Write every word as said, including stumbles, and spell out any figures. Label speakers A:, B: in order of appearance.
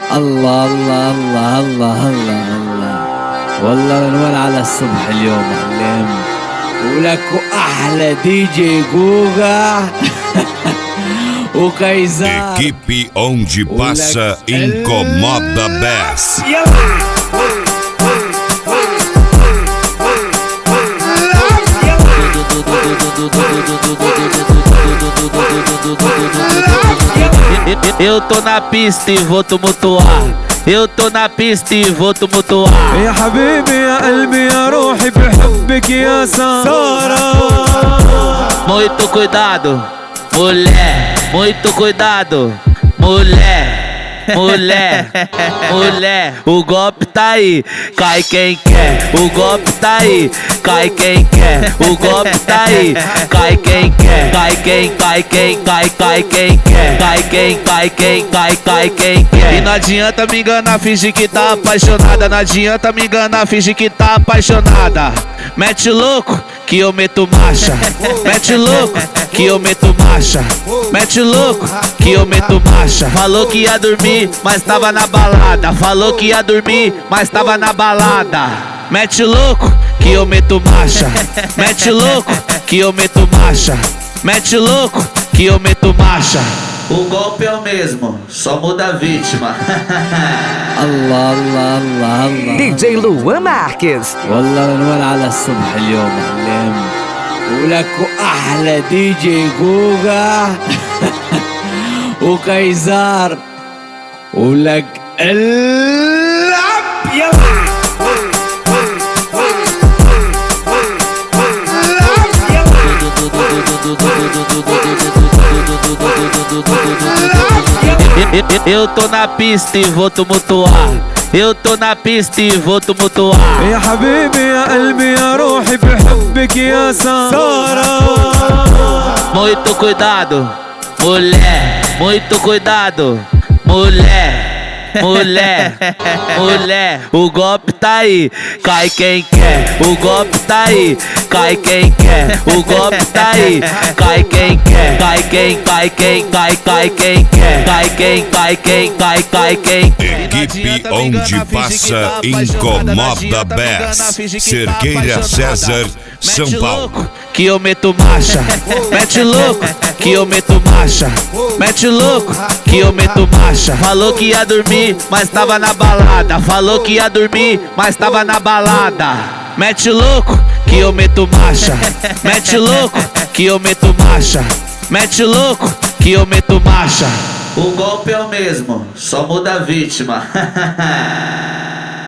A: الله الله الله الله الله الله والله منوال على الصبح اليوم علم ولك احلى دي جي جوجا وكايزار.
B: Equipe onde passa incomoda Bass.
C: Eu tô na pista e vou tumultuar. Eu tô na pista e vou tumultuar.
D: يا حبيبي يا قلبي يا روحي بحبك يا سارة.
C: Muito cuidado, mulher. Muito cuidado, mulher. Mulher, mulher, o golpe tá aí, cai quem quer. O golpe tá aí, cai quem quer. O golpe tá aí, cai quem quer. Cai quem, cai quem, cai, cai quem quer. Cai quem, cai quem, cai, cai quem quer. E não adianta me enganar, fingir que tá apaixonada. Não adianta me enganar, fingir que tá apaixonada. Mete louco que eu meto marcha. Mete louco que eu meto marcha. Mete louco que eu meto marcha. Falou que ia dormir, mas tava na balada. Falou que ia dormir, mas tava na balada. Mete louco que eu meto marcha. Mete louco que eu meto marcha. Mete louco que eu meto marcha. O golpe é o mesmo, só muda a vítima.
A: الله الله الله الله
E: دي جي لوان ماركز.
A: والله منوال على الصبح اليوم علم ولك احلى دي جي جوجا وكايزار ولك العب يلا.
C: Eu tô na pista e vou tumultuar. Eu tô na pista e vou tumultuar.
D: يا حبيبي يا قلبي يا روحي بحبك يا سارة.
C: Muito cuidado, mulher. Muito cuidado, mulher. Mulher, mulher, o golpe tá aí, cai quem quer. O golpe tá aí, cai quem quer. O golpe tá aí, cai quem quer. Cai quem, cai quem, cai, cai quem quer. Cai quem, cai quem, cai, cai quem quer.
B: Equipe onde passa incomoda Bass. Cerqueira César, São Paulo.
C: Que eu meto marcha. Mete louco que eu meto marcha. Mete louco que eu meto marcha. Falou que ia dormir, mas tava na balada. Falou que ia dormir, mas tava na balada. Mete louco que eu meto marcha. Mete louco que eu meto marcha. Mete louco que eu meto marcha. O golpe é o mesmo, só muda a vítima.